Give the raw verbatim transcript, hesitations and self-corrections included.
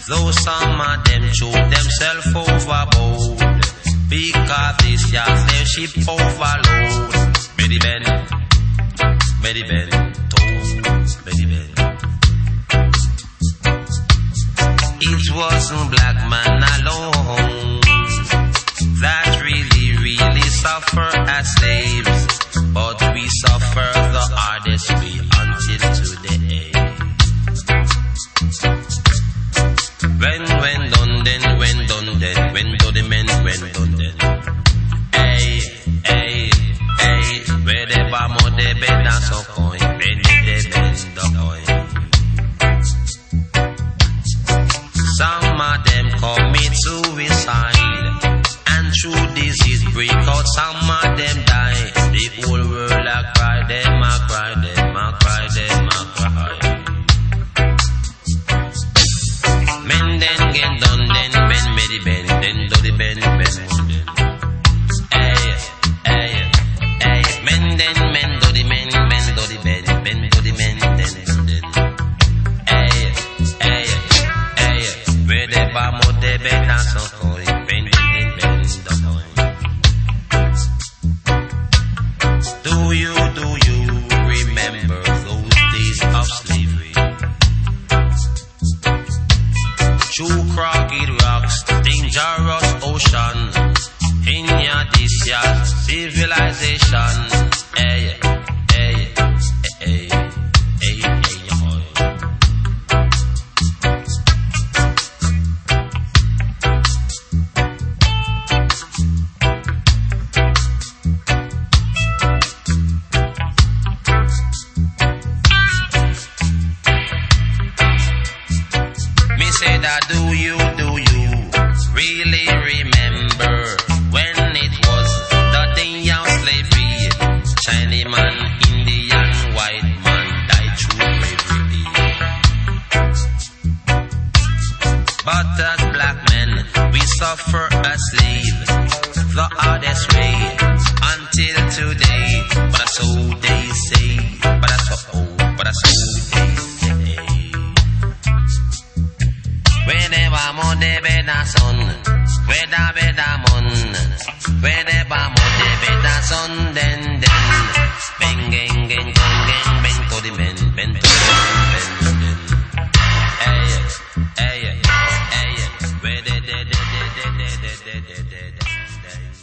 Though some of them threw themselves overboard, because this year slave ship overload. Betty Ben, Betty Ben, told Betty Ben. It wasn't black man alone that really, really suffer as slaves, but we suffer the hardest way until today. When, when done then, when done then, when do the men, when done then. Hey, hey, hey, where the bamo de bed and so coin, when they bend the coin. Some of them commit suicide, and through disease break out, some of them die. The whole world a cry, them a cry, them a cry, them a cry. Men then get done, then men may the bend, then do the bend, bend more then. Hey, hey, hey, men then men do the men, men do the bend, men do the men, then do then. Hey, hey, hey, where the bamo de bend and so coin, bend, bend, bend the coin. Do you, do you remember those days of slavery? Through crooked rocks, dangerous ocean, in your this your civilization. Hey, hey, hey, hey, hey, hey. Me say that do you, do you really remember when it was the day of slavery? Chinese man, Indian, white man died through bravery. But as black men, we suffer as slaves the hardest way until today. But that's so they say, but that's so, oh, but that's so they say. Where they vamos de bedazón, where da bedamon, where they vamos de bedazón, den den, bang gang gang gang, bang to the men, bang to the men, den. Hey, hey, hey, where they de de de de de de de de de.